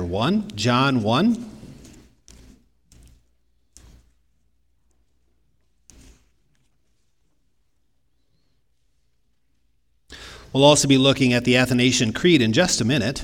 1, John 1. We'll also be looking at the Athanasian Creed in just a minute.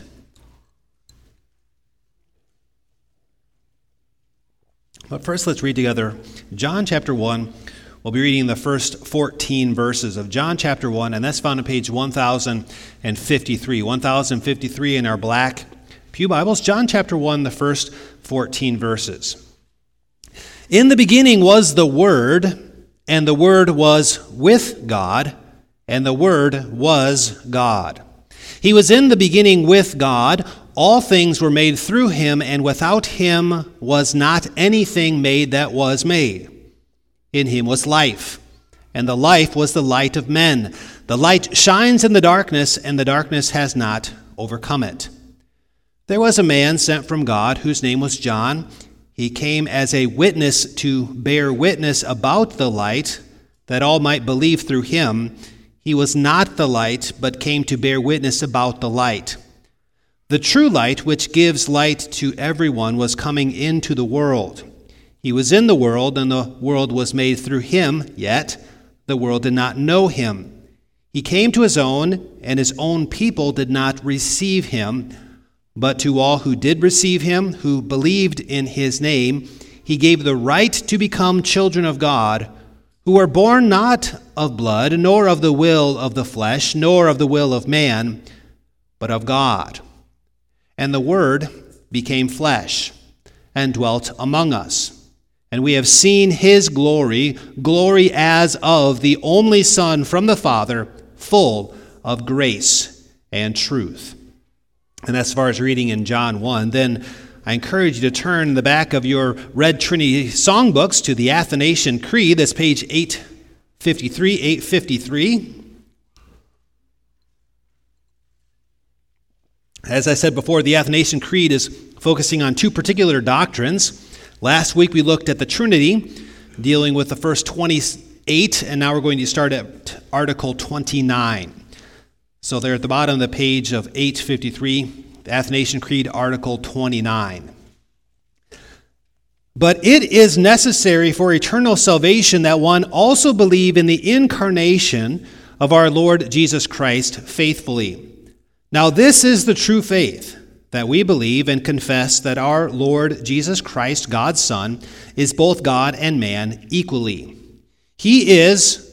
But first, let's read together John chapter 1. We'll be reading the first 14 verses of John chapter 1, and that's found on page 1053. 1053 in our black pew Bibles. John chapter 1, the first 14 verses. In the beginning was the Word, and the Word was with God, and the Word was God. He was in the beginning with God. All things were made through him, and without him was not anything made that was made. In him was life, and the life was the light of men. The light shines in the darkness, and the darkness has not overcome it. There was a man sent from God whose name was John. He came as a witness to bear witness about the light, that all might believe through him. He was not the light, but came to bear witness about the light. The true light, which gives light to everyone, was coming into the world. He was in the world, and the world was made through him, yet the world did not know him. He came to his own, and his own people did not receive him. But to all who did receive him, who believed in his name, he gave the right to become children of God, who were born not of blood, nor of the will of the flesh, nor of the will of man, but of God. And the Word became flesh and dwelt among us. And we have seen his glory, glory as of the only Son from the Father, full of grace and truth. And as far as reading in John 1, then I encourage you to turn the back of your Red Trinity songbooks to the Athanasian Creed. That's page 853. As I said before, the Athanasian Creed is focusing on two particular doctrines. Last week we looked at the Trinity, dealing with the first 28, and now we're going to start at Article 29. So they're at the bottom of the page of 853, the Athanasian Creed, Article 29. But it is necessary for eternal salvation that one also believe in the incarnation of our Lord Jesus Christ faithfully. Now this is the true faith, that we believe and confess that our Lord Jesus Christ, God's Son, is both God and man equally. He is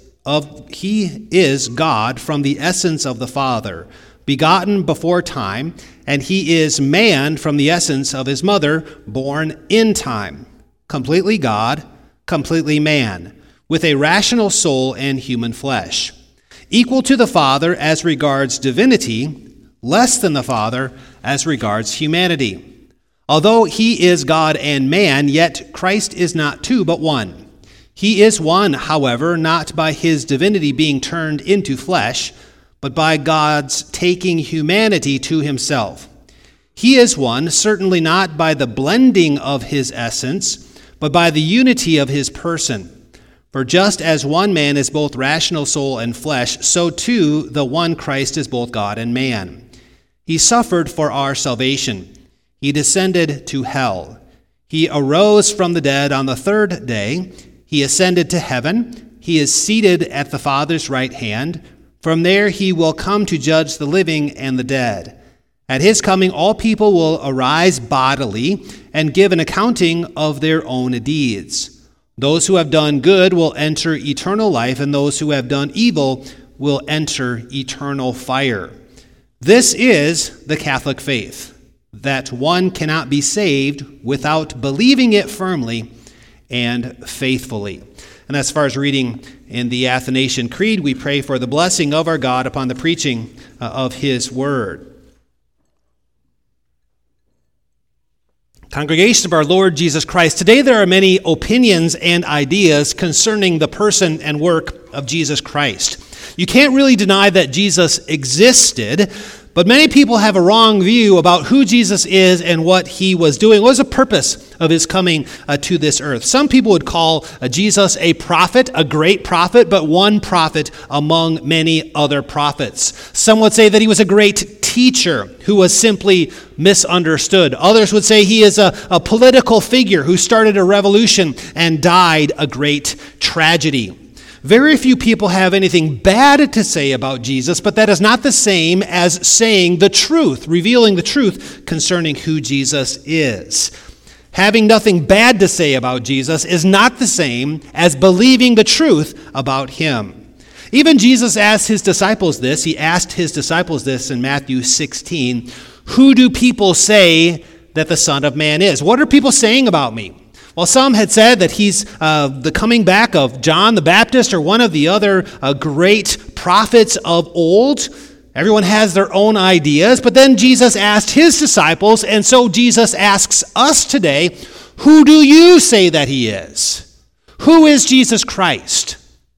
God from the essence of the Father, begotten before time, and he is man from the essence of his mother, born in time, completely God, completely man, with a rational soul and human flesh, equal to the Father as regards divinity, less than the Father as regards humanity. Although he is God and man, yet Christ is not two, but one. He is one, however, not by his divinity being turned into flesh, but by God's taking humanity to himself. He is one, certainly not by the blending of his essence, but by the unity of his person. For just as one man is both rational soul and flesh, so too the one Christ is both God and man. He suffered for our salvation. He descended to hell. He arose from the dead on the third day. He ascended to heaven. He is seated at the Father's right hand. From there he will come to judge the living and the dead. At his coming, all people will arise bodily and give an accounting of their own deeds. Those who have done good will enter eternal life, and those who have done evil will enter eternal fire. This is the Catholic faith, that one cannot be saved without believing it firmly and faithfully. And as far as reading in the Athanasian Creed, we pray for the blessing of our God upon the preaching of his word. Congregation of our Lord Jesus Christ, today there are many opinions and ideas concerning the person and work of Jesus Christ. You can't really deny that Jesus existed, But many people have a wrong view about who Jesus is and what he was doing. What was the purpose of his coming to this earth? Some people would call Jesus a prophet, a great prophet, but one prophet among many other prophets. Some would say that he was a great teacher who was simply misunderstood. Others would say he is a political figure who started a revolution and died a great tragedy. Very few people have anything bad to say about Jesus, but that is not the same as saying the truth, revealing the truth concerning who Jesus is. Having nothing bad to say about Jesus is not the same as believing the truth about him. Even Jesus asked his disciples this. He asked his disciples this in Matthew 16. Who do people say that the Son of Man is? What are people saying about me? Well, some had said that he's the coming back of John the Baptist or one of the other great prophets of old. Everyone has their own ideas. But then Jesus asked his disciples, and so Jesus asks us today, who do you say that he is? Who is Jesus Christ?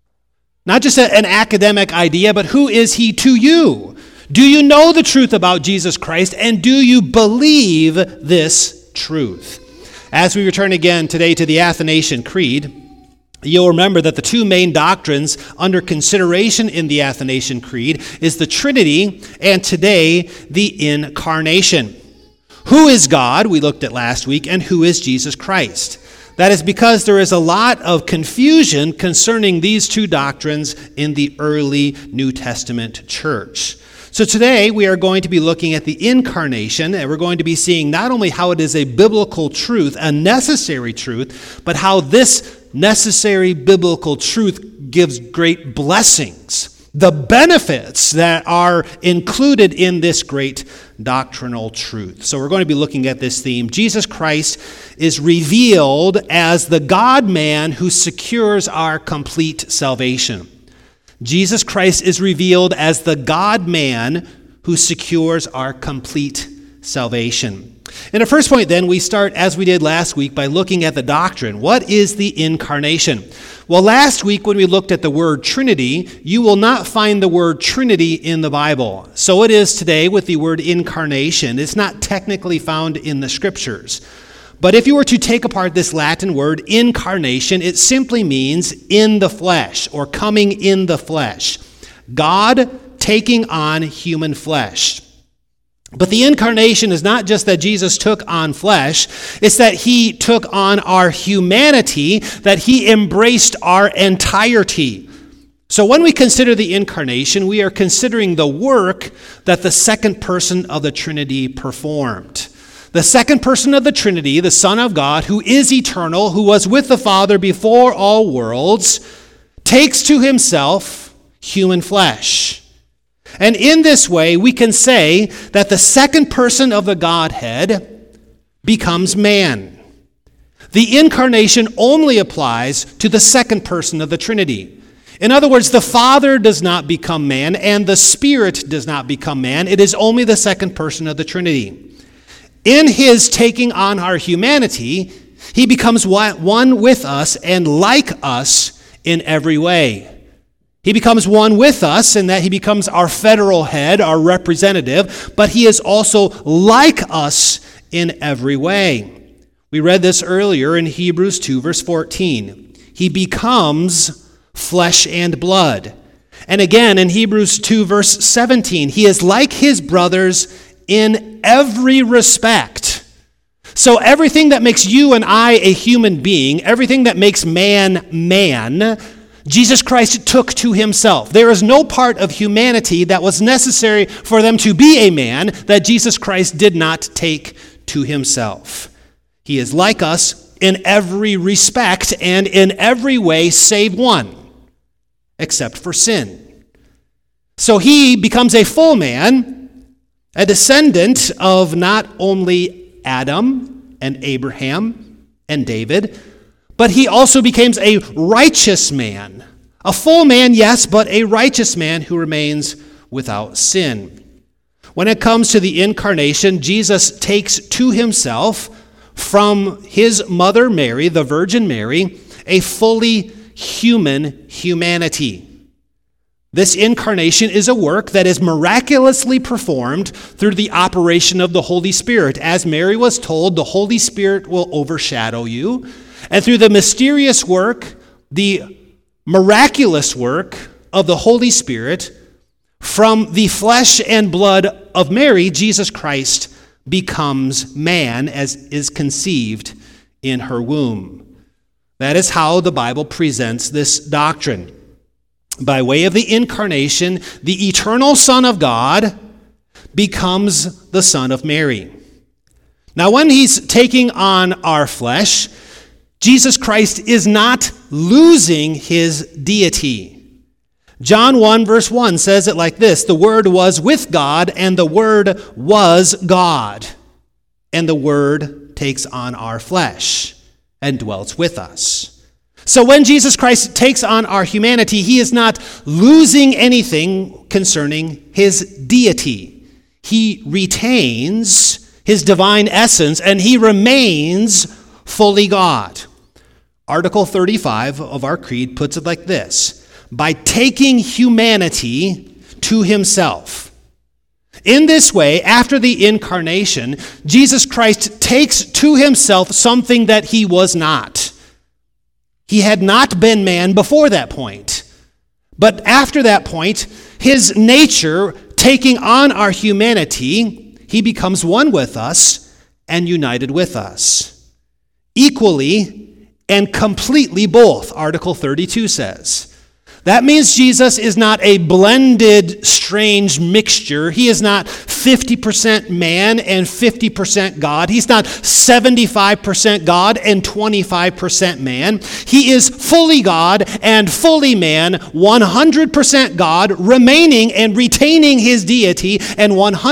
Not just an academic idea, but who is he to you? Do you know the truth about Jesus Christ, and do you believe this truth? As we return again today to the Athanasian Creed, you'll remember that the two main doctrines under consideration in the Athanasian Creed is the Trinity and today the Incarnation. Who is God, we looked at last week, and who is Jesus Christ? That is because there is a lot of confusion concerning these two doctrines in the early New Testament church. So today we are going to be looking at the Incarnation, and we're going to be seeing not only how it is a biblical truth, a necessary truth, but how this necessary biblical truth gives great blessings, the benefits that are included in this great doctrinal truth. So we're going to be looking at this theme. Jesus Christ is revealed as the God-man who secures our complete salvation. Jesus Christ is revealed as the God-man who secures our complete salvation. In the first point, then, we start, as we did last week, by looking at the doctrine. What is the Incarnation? Well, last week when we looked at the word Trinity, you will not find the word Trinity in the Bible. So it is today with the word Incarnation. It's not technically found in the Scriptures. But if you were to take apart this Latin word, incarnation, it simply means in the flesh or coming in the flesh. God taking on human flesh. But the incarnation is not just that Jesus took on flesh, it's that he took on our humanity, that he embraced our entirety. So when we consider the incarnation, we are considering the work that the second person of the Trinity performed. The second person of the Trinity, the Son of God, who is eternal, who was with the Father before all worlds, takes to himself human flesh. And in this way, we can say that the second person of the Godhead becomes man. The incarnation only applies to the second person of the Trinity. In other words, the Father does not become man, and the Spirit does not become man. It is only the second person of the Trinity. In his taking on our humanity, he becomes one with us and like us in every way. He becomes one with us in that he becomes our federal head, our representative, but he is also like us in every way. We read this earlier in Hebrews 2, verse 14. He becomes flesh and blood. And again in Hebrews 2, verse 17, he is like his brothers in every respect. So everything that makes you and I a human being, everything that makes man man, Jesus Christ took to himself. There is no part of humanity that was necessary for them to be a man that Jesus Christ did not take to himself. He is like us in every respect and in every way save one, except for sin. So he becomes a full man, a descendant of not only Adam and Abraham and David, but he also becomes a righteous man. A full man, yes, but a righteous man who remains without sin. When it comes to the incarnation, Jesus takes to himself from his mother Mary, the Virgin Mary, a fully human humanity. This incarnation is a work that is miraculously performed through the operation of the Holy Spirit. As Mary was told, the Holy Spirit will overshadow you. And through the mysterious work, the miraculous work of the Holy Spirit, from the flesh and blood of Mary, Jesus Christ becomes man as is conceived in her womb. That is how the Bible presents this doctrine. By way of the incarnation, the eternal Son of God becomes the Son of Mary. Now, when he's taking on our flesh, Jesus Christ is not losing his deity. John 1 verse 1 says it like this: the Word was with God, and the Word was God. And the Word takes on our flesh and dwells with us. So when Jesus Christ takes on our humanity, he is not losing anything concerning his deity. He retains his divine essence, and he remains fully God. Article 35 of our creed puts it like this: by taking humanity to himself. In this way, after the incarnation, Jesus Christ takes to himself something that he was not. He had not been man before that point. But after that point, his nature, taking on our humanity, he becomes one with us and united with us. Equally and completely both, Article 32 says. That means Jesus is not a blended, strange mixture. He is not 50% man and 50% God. He's not 75% God and 25% man. He is fully God and fully man, 100% God, remaining and retaining his deity, and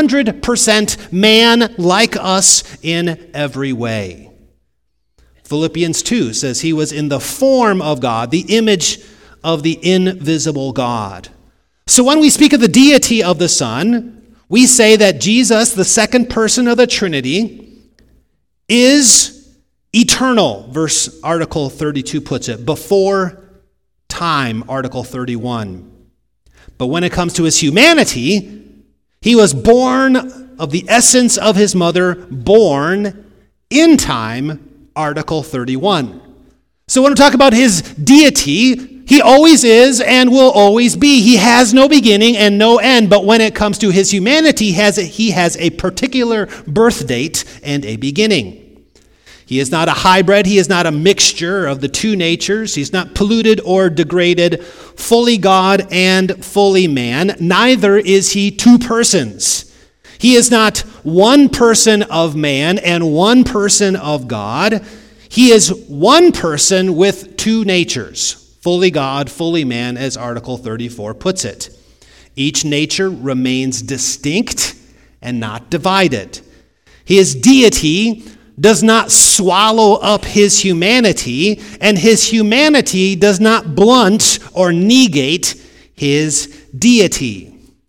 100% man like us in every way. Philippians 2 says he was in the form of God, the image of the invisible God. So when we speak of the deity of the Son, we say that Jesus, the second person of the Trinity, is eternal, verse Article 32 puts it, before time, Article 31. But when it comes to his humanity, he was born of the essence of his mother, born in time, Article 31. So when we talk about his deity, he always is and will always be. He has no beginning and no end. But when it comes to his humanity, he has a particular birth date and a beginning. He is not a hybrid. He is not a mixture of the two natures. He's not polluted or degraded, fully God and fully man. Neither is he two persons. He is not one person of man and one person of God. He is one person with two natures. Fully God, fully man, as Article 34 puts it. Each nature remains distinct and not divided. His deity does not swallow up his humanity, and his humanity does not blunt or negate his deity.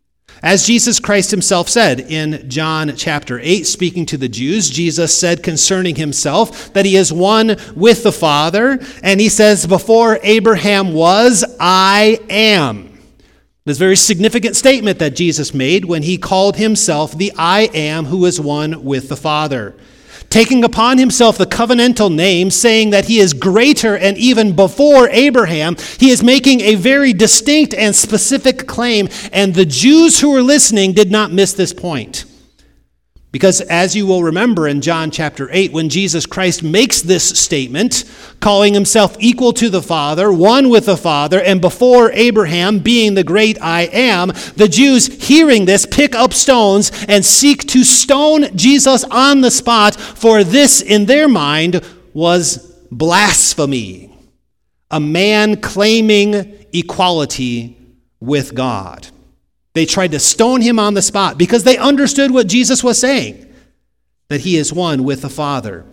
As Jesus Christ himself said in John chapter 8, speaking to the Jews, Jesus said concerning himself that he is one with the Father, and he says, before Abraham was, I am. This very significant statement that Jesus made when he called himself the I am who is one with the Father. Taking upon himself the covenantal name, saying that he is greater and even before Abraham, he is making a very distinct and specific claim, and the Jews who were listening did not miss this point. Because as you will remember in John chapter 8, when Jesus Christ makes this statement, calling himself equal to the Father, one with the Father, and before Abraham, being the great I am, the Jews, hearing this, pick up stones and seek to stone Jesus on the spot, for this, in their mind, was blasphemy. A man claiming equality with God. They tried to stone him on the spot because they understood what Jesus was saying, that he is one with the Father.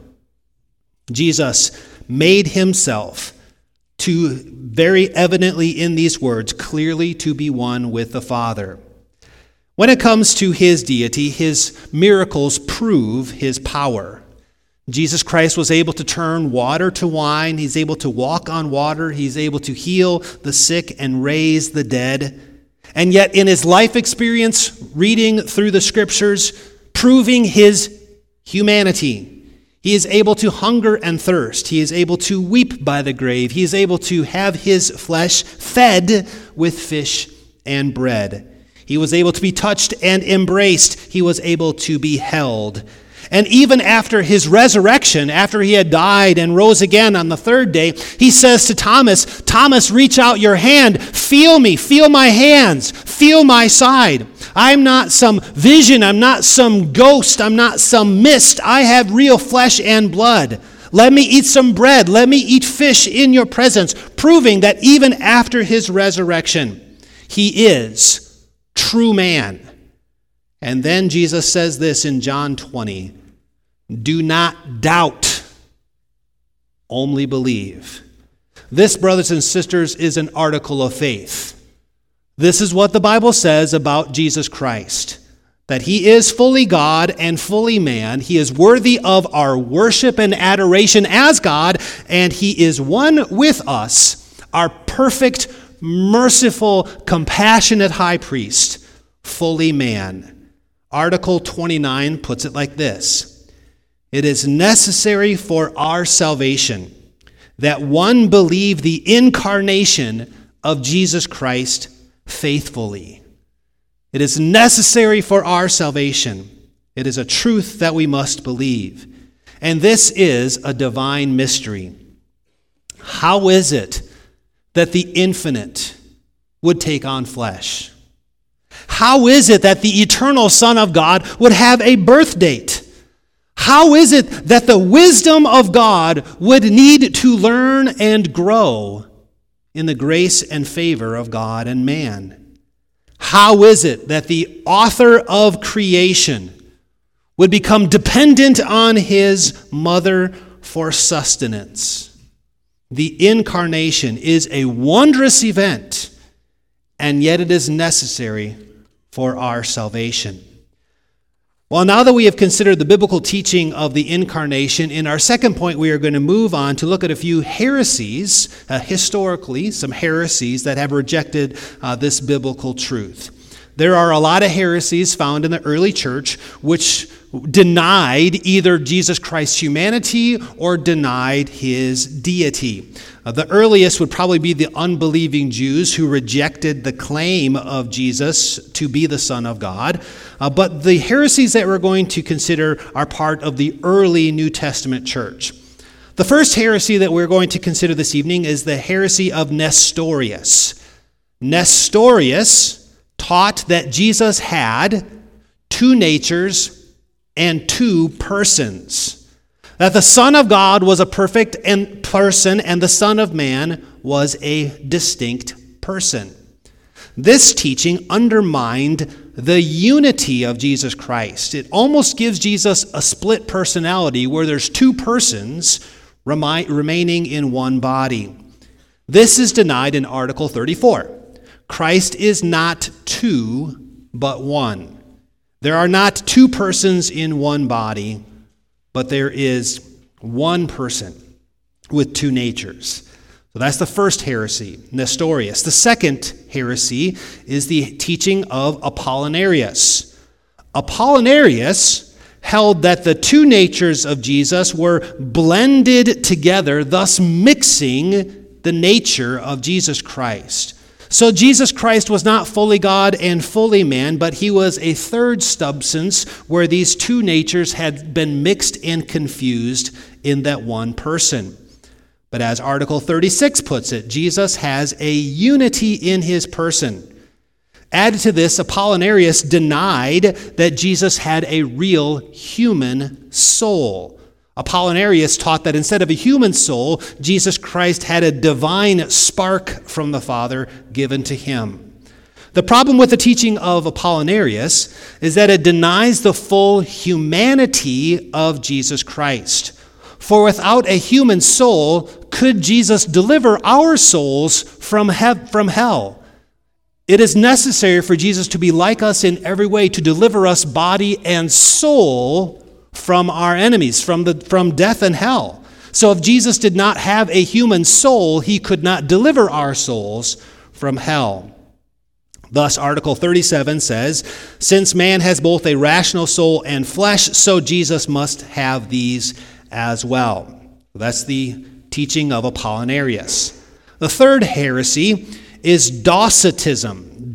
Jesus made himself to very evidently in these words, clearly to be one with the Father. When it comes to his deity, his miracles prove his power. Jesus Christ was able to turn water to wine. He's able to walk on water. He's able to heal the sick and raise the dead. And yet in his life experience, reading through the scriptures, proving his humanity, he is able to hunger and thirst. He is able to weep by the grave. He is able to have his flesh fed with fish and bread. He was able to be touched and embraced. He was able to be held. And even after his resurrection, after he had died and rose again on the third day, he says to Thomas, Thomas, reach out your hand, feel me, feel my hands, feel my side. I'm not some vision, I'm not some ghost, I'm not some mist. I have real flesh and blood. Let me eat some bread, let me eat fish in your presence, proving that even after his resurrection, he is true man. And then Jesus says this in John 20, do not doubt, only believe. This, brothers and sisters, is an article of faith. This is what the Bible says about Jesus Christ, that he is fully God and fully man. He is worthy of our worship and adoration as God, and he is one with us, our perfect, merciful, compassionate high priest, fully man. Article 29 puts it like this. It is necessary for our salvation that one believe the incarnation of Jesus Christ faithfully. It is necessary for our salvation. It is a truth that we must believe. And this is a divine mystery. How is it that the infinite would take on flesh? How is it that the eternal Son of God would have a birth date? How is it that the wisdom of God would need to learn and grow in the grace and favor of God and man? How is it that the author of creation would become dependent on his mother for sustenance? The incarnation is a wondrous event, and yet it is necessary for our salvation. Well, now that we have considered the biblical teaching of the incarnation, in our second point we are going to move on to look at a few heresies, historically, some heresies that have rejected this biblical truth. There are a lot of heresies found in the early church which denied either Jesus Christ's humanity or denied his deity. The earliest would probably be the unbelieving Jews who rejected the claim of Jesus to be the Son of God. But the heresies that we're going to consider are part of the early New Testament church. The first heresy that we're going to consider this evening is the heresy of Nestorius. Nestorius taught that Jesus had two natures and two persons. That the Son of God was a perfect person and the Son of Man was a distinct person. This teaching undermined the unity of Jesus Christ. It almost gives Jesus a split personality where there's two persons remaining in one body. This is denied in Article 34. Christ is not two, but one. There are not two persons in one body, but there is one person with two natures. So that's the first heresy, Nestorius. The second heresy is the teaching of Apollinarius. Apollinarius held that the two natures of Jesus were blended together, thus mixing the nature of Jesus Christ. So Jesus Christ was not fully God and fully man, but he was a third substance where these two natures had been mixed and confused in that one person. But as Article 36 puts it, Jesus has a unity in his person. Added to this, Apollinarius denied that Jesus had a real human soul. Apollinarius taught that instead of a human soul, Jesus Christ had a divine spark from the Father given to him. The problem with the teaching of Apollinarius is that it denies the full humanity of Jesus Christ. For without a human soul, could Jesus deliver our souls from hell? It is necessary for Jesus to be like us in every way to deliver us body and soul from our enemies, from death and hell. So if Jesus did not have a human soul, he could not deliver our souls from hell. Thus, Article 37 says, since man has both a rational soul and flesh, so Jesus must have these as well. That's the teaching of Apollinarius. The third heresy is Docetism.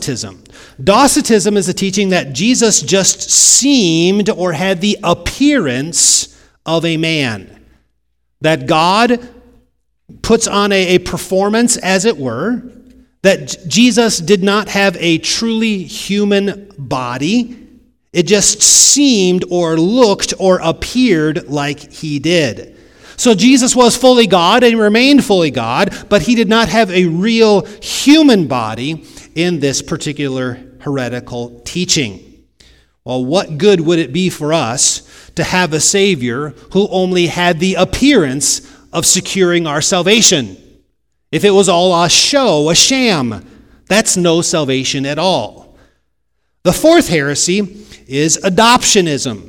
Docetism is the teaching that Jesus just seemed or had the appearance of a man. That God puts on a performance, as it were, that Jesus did not have a truly human body. It just seemed or looked or appeared like he did. So Jesus was fully God and remained fully God, but he did not have a real human body in this particular heretical teaching. Well, what good would it be for us to have a Savior who only had the appearance of securing our salvation? If it was all a show, a sham, that's no salvation at all. The fourth heresy is adoptionism.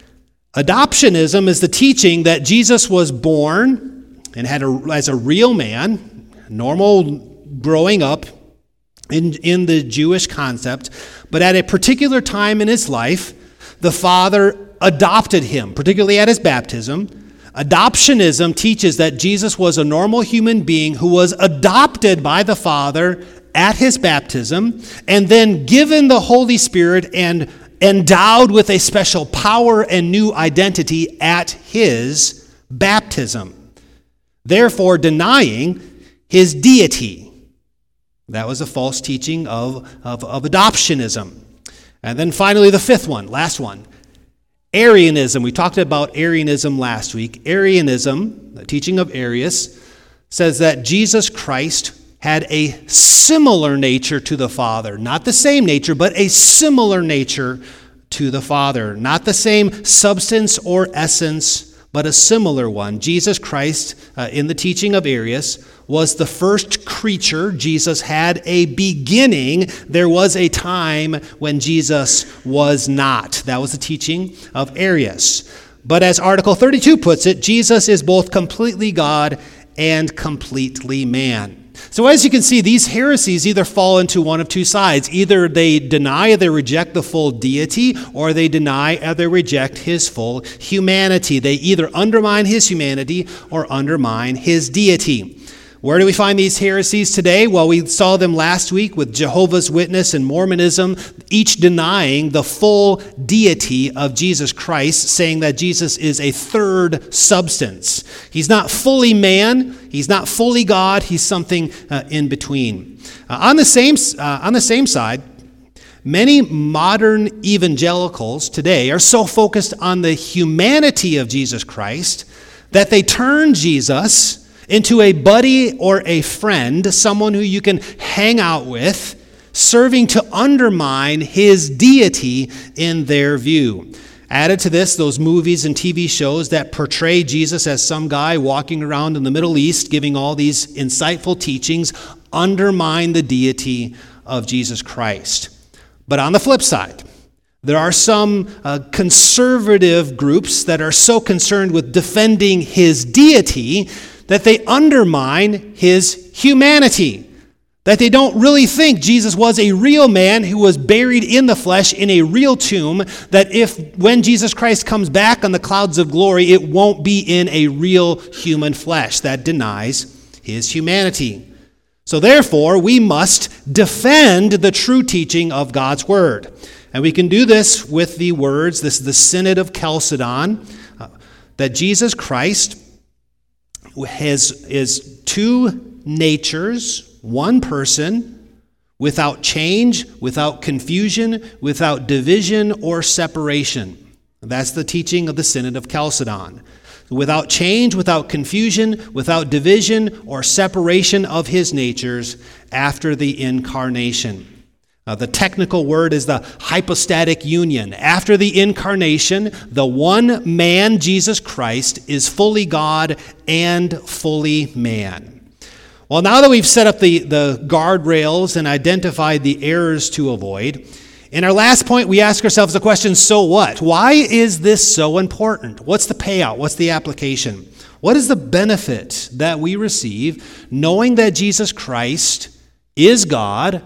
Adoptionism is the teaching that Jesus was born and had as a real man, normal growing up in the Jewish concept, but at a particular time in his life, the Father adopted him, particularly at his baptism. Adoptionism teaches that Jesus was a normal human being who was adopted by the Father at his baptism and then given the Holy Spirit and endowed with a special power and new identity at his baptism, therefore denying his deity. That was a false teaching of adoptionism. And then finally, the fifth one, last one, Arianism. We talked about Arianism last week. Arianism, the teaching of Arius, says that Jesus Christ had a similar nature to the Father. Not the same nature, but a similar nature to the Father. Not the same substance or essence, but a similar one. Jesus Christ, in the teaching of Arius, was the first creature. Jesus had a beginning. There was a time when Jesus was not. That was the teaching of Arius. But as Article 32 puts it, Jesus is both completely God and completely man. So as you can see, these heresies either fall into one of two sides. Either they deny or they reject the full deity, or they deny or they reject his full humanity. They either undermine his humanity or undermine his deity. Where do we find these heresies today? Well, we saw them last week with Jehovah's Witness and Mormonism, each denying the full deity of Jesus Christ, saying that Jesus is a third substance. He's not fully man, he's not fully God, he's something in between. On the same side, many modern evangelicals today are so focused on the humanity of Jesus Christ that they turn Jesus into a buddy or a friend, someone who you can hang out with, serving to undermine his deity in their view. Added to this, those movies and TV shows that portray Jesus as some guy walking around in the Middle East giving all these insightful teachings undermine the deity of Jesus Christ. But on the flip side, there are some conservative groups that are so concerned with defending his deity that they undermine his humanity, that they don't really think Jesus was a real man who was buried in the flesh in a real tomb, that when Jesus Christ comes back on the clouds of glory, it won't be in a real human flesh. That denies his humanity. So therefore, we must defend the true teaching of God's word. And we can do this with the words, this is the Synod of Chalcedon, that Jesus Christ is two natures, one person, without change, without confusion, without division or separation. That's the teaching of the Synod of Chalcedon. Without change, without confusion, without division or separation of his natures after the incarnation. The technical word is the hypostatic union. After the incarnation, the one man, Jesus Christ, is fully God and fully man. Well, now that we've set up the guardrails and identified the errors to avoid, in our last point, we ask ourselves the question, so what? Why is this so important? What's the payout? What's the application? What is the benefit that we receive knowing that Jesus Christ is God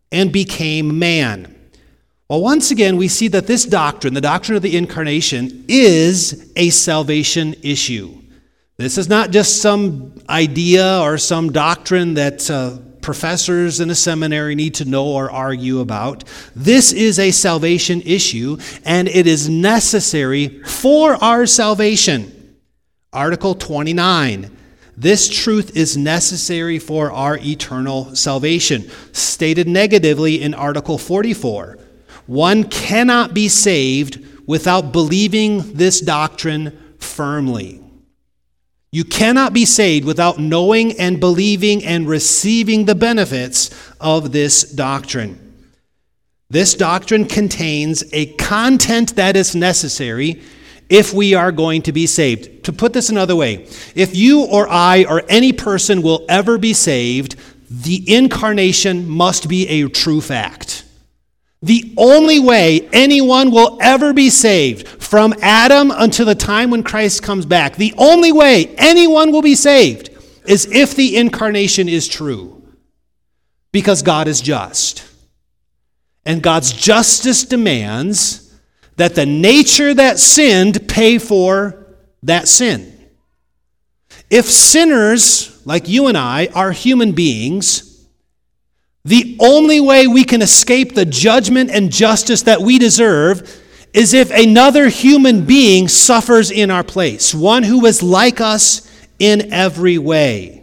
and became man. Well, once again, we see that this doctrine, the doctrine of the incarnation, is a salvation issue. This is not just some idea or some doctrine that professors in a seminary need to know or argue about. This is a salvation issue, and it is necessary for our salvation. Article 29. This truth is necessary for our eternal salvation. Stated negatively in Article 44. One cannot be saved without believing this doctrine firmly. You cannot be saved without knowing and believing and receiving the benefits of this doctrine. This doctrine contains a content that is necessary if we are going to be saved. To put this another way, if you or I or any person will ever be saved, the incarnation must be a true fact. The only way anyone will ever be saved from Adam until the time when Christ comes back, the only way anyone will be saved is if the incarnation is true. Because God is just. And God's justice demands that the nature that sinned pay for that sin. If sinners, like you and I, are human beings, the only way we can escape the judgment and justice that we deserve is if another human being suffers in our place, one who is like us in every way.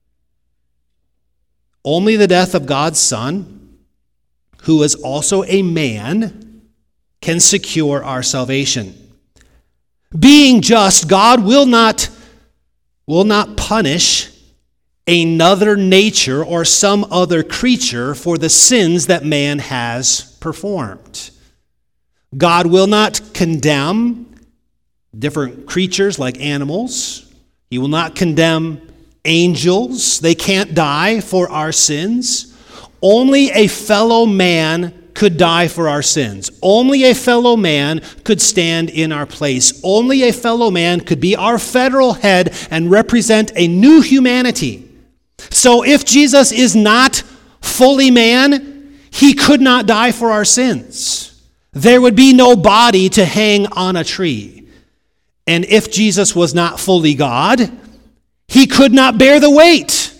Only the death of God's Son, who is also a man, can secure our salvation. Being just, God will not punish another nature or some other creature for the sins that man has performed. God will not condemn different creatures like animals. He will not condemn angels. They can't die for our sins. Only a fellow man could die for our sins. Only a fellow man could stand in our place. Only a fellow man could be our federal head and represent a new humanity. So if Jesus is not fully man, he could not die for our sins. There would be no body to hang on a tree. And if Jesus was not fully God, he could not bear the weight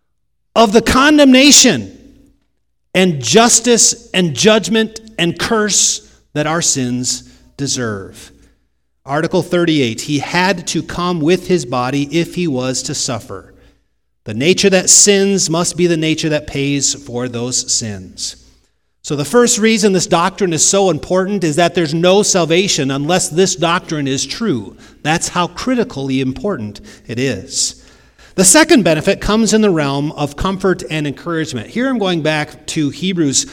of the condemnation and justice and judgment and curse that our sins deserve. Article 38, he had to come with his body if he was to suffer. The nature that sins must be the nature that pays for those sins. So the first reason this doctrine is so important is that there's no salvation unless this doctrine is true. That's how critically important it is. The second benefit comes in the realm of comfort and encouragement. Here I'm going back to Hebrews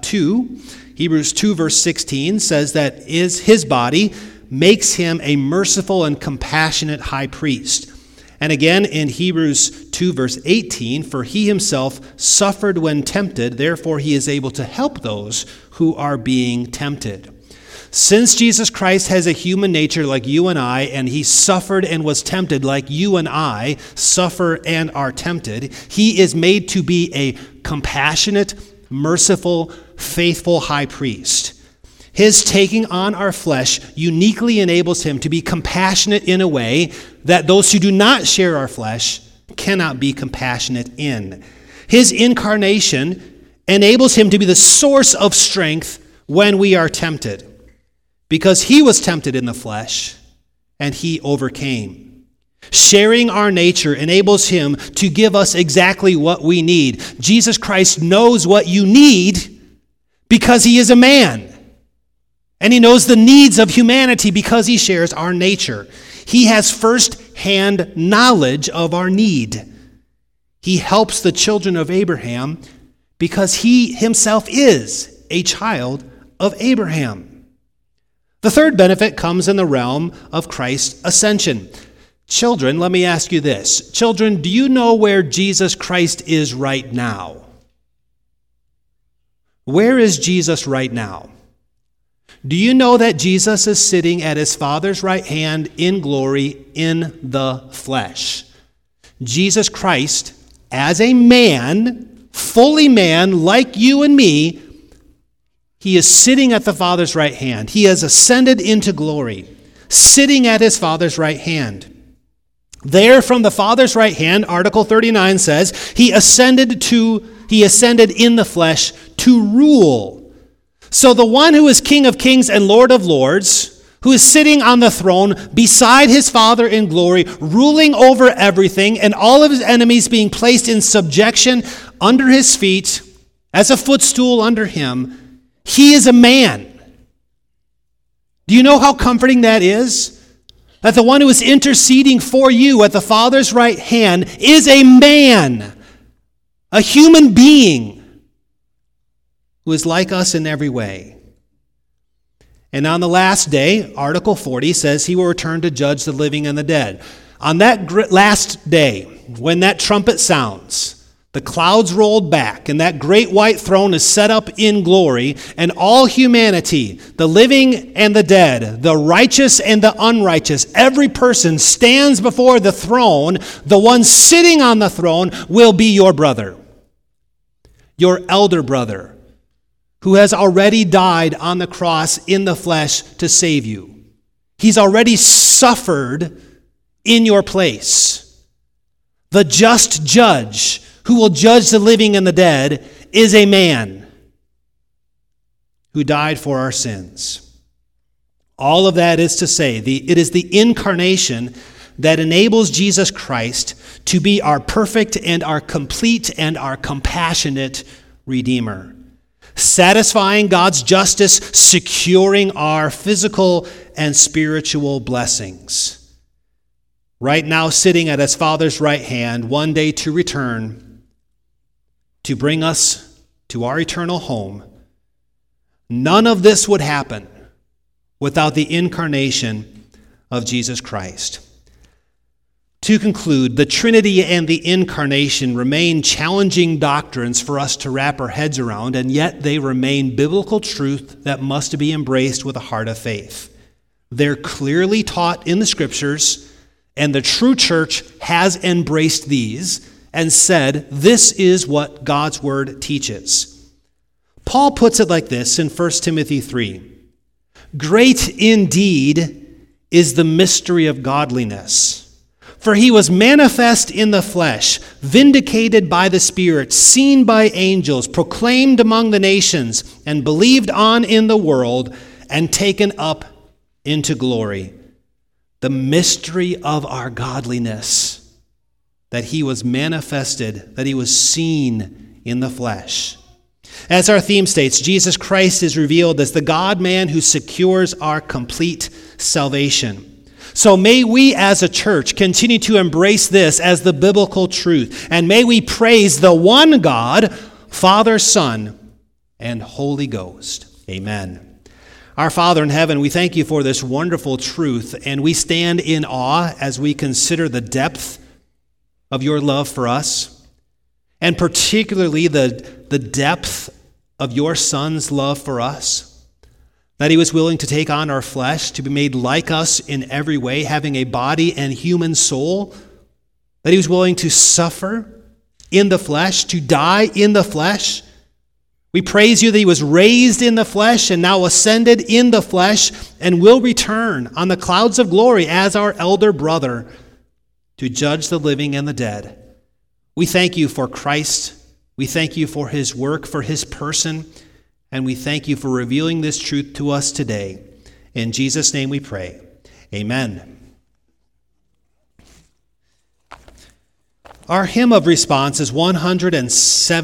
2. Hebrews 2 verse 16 says that his body makes him a merciful and compassionate high priest. And again in Hebrews 2 verse 18, for he himself suffered when tempted, therefore he is able to help those who are being tempted. Since Jesus Christ has a human nature like you and I, and he suffered and was tempted like you and I suffer and are tempted, he is made to be a compassionate, merciful, faithful high priest. His taking on our flesh uniquely enables him to be compassionate in a way that those who do not share our flesh cannot be compassionate in. His incarnation enables him to be the source of strength when we are tempted, because he was tempted in the flesh and he overcame. Sharing our nature enables him to give us exactly what we need. Jesus Christ knows what you need because he is a man. And he knows the needs of humanity because he shares our nature. He has first-hand knowledge of our need. He helps the children of Abraham because he himself is a child of Abraham. The third benefit comes in the realm of Christ's ascension. Children, let me ask you this. Children, do you know where Jesus Christ is right now? Where is Jesus right now? Do you know that Jesus is sitting at his Father's right hand in glory in the flesh? Jesus Christ, as a man, fully man, like you and me, he is sitting at the Father's right hand. He has ascended into glory, sitting at his Father's right hand. There from the Father's right hand, Article 39 says, he ascended in the flesh to rule. So the one who is King of kings and Lord of lords, who is sitting on the throne beside his Father in glory, ruling over everything, and all of his enemies being placed in subjection under his feet, as a footstool under him, he is a man. Do you know how comforting that is? That the one who is interceding for you at the Father's right hand is a man, a human being, who is like us in every way. And on the last day, Article 40 says he will return to judge the living and the dead. On that last day, when that trumpet sounds, the clouds rolled back, and that great white throne is set up in glory, and all humanity, the living and the dead, the righteous and the unrighteous, every person stands before the throne. The one sitting on the throne will be your brother, your elder brother, who has already died on the cross in the flesh to save you. He's already suffered in your place. The just judge who will judge the living and the dead is a man who died for our sins. All of that is to say, it is the incarnation that enables Jesus Christ to be our perfect and our complete and our compassionate Redeemer, satisfying God's justice, securing our physical and spiritual blessings. Right now, sitting at his Father's right hand, one day to return to bring us to our eternal home. None of this would happen without the incarnation of Jesus Christ. To conclude, the Trinity and the Incarnation remain challenging doctrines for us to wrap our heads around, and yet they remain biblical truth that must be embraced with a heart of faith. They're clearly taught in the Scriptures, and the true church has embraced these and said, this is what God's Word teaches. Paul puts it like this in 1 Timothy 3. Great indeed is the mystery of godliness. For he was manifest in the flesh, vindicated by the Spirit, seen by angels, proclaimed among the nations, and believed on in the world, and taken up into glory. The mystery of our godliness, that he was manifested, that he was seen in the flesh. As our theme states, Jesus Christ is revealed as the God-man who secures our complete salvation. So may we as a church continue to embrace this as the biblical truth, and may we praise the one God, Father, Son, and Holy Ghost. Amen. Our Father in heaven, we thank you for this wonderful truth, and we stand in awe as we consider the depth of your love for us, and particularly the depth of your Son's love for us, that he was willing to take on our flesh, to be made like us in every way, having a body and human soul, that he was willing to suffer in the flesh, to die in the flesh. We praise you that he was raised in the flesh and now ascended in the flesh and will return on the clouds of glory as our elder brother to judge the living and the dead. We thank you for Christ. We thank you for his work, for his person, and we thank you for revealing this truth to us today. In Jesus' name we pray. Amen. Our hymn of response is 107.